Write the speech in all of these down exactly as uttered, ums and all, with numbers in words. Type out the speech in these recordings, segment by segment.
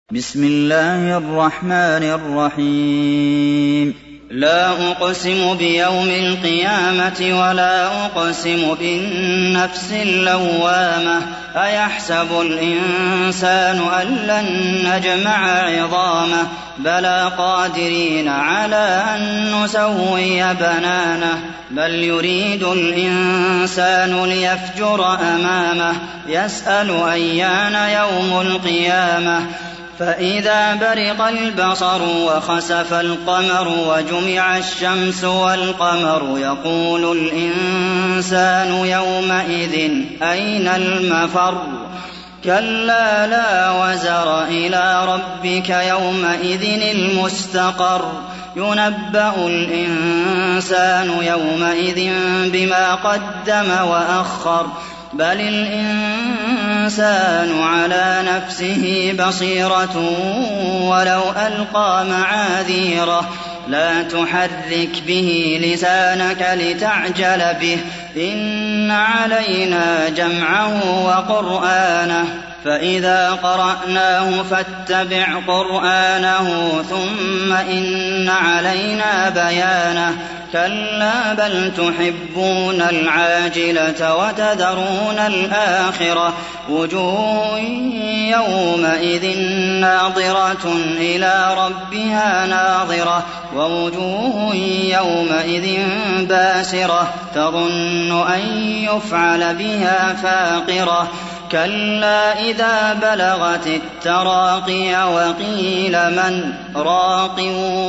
بسم الله الرحمن الرحيم لا أقسم بيوم القيامة ولا أقسم بالنفس اللوامة أيحسب الإنسان أن لن نجمع عظامه بلى قادرين على أن نسوي بنانه بل يريد الإنسان ليفجر أمامه يسأل أيان يوم القيامة فإذا برق البصر وخسف القمر وجمع الشمس والقمر يقول الإنسان يومئذ أين المفر كلا لا وزر إلى ربك يومئذ المستقر ينبأ الإنسان يومئذ بما قدم وأخر بل الإنسان على نفسه بصيرة ولو ألقى معاذيره لا تحرك به لسانك لتعجل به إن علينا جمعه وقرآنه فإذا قرأناه فاتبع قرآنه ثم إن علينا بيانه كلا بل تحبون العاجلة وتذرون الآخرة وجوه يومئذ ناظرة إلى ربها ناظرة ووجوه يومئذ باسرة تظن أن يفعل بها فاقرة كلا إذا بلغت التراقي وقيل من راق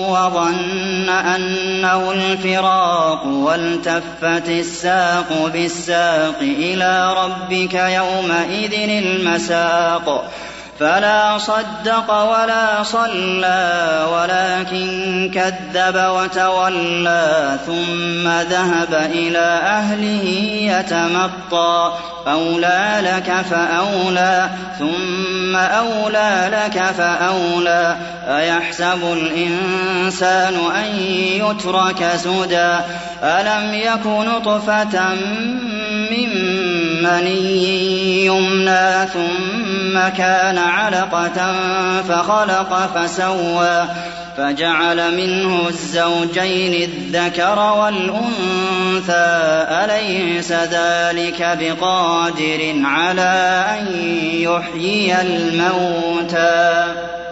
وظن أنه الفراق والتفت الساق بالساق إلى ربك يومئذ المساق فلا صدق ولا صلى ولكن كذب وتولى ثم ذهب إلى أهله يتمطى أولى لك فأولى ثم أولى لك فأولى أيحسب الإنسان أن يترك سدى ألم يك نطفة من مني يمنى ثم كان علقة فخلق فسوى فجعل منه الزوجين الذكر والأنثى أليس ذلك بقادر على أن يحيي الموتى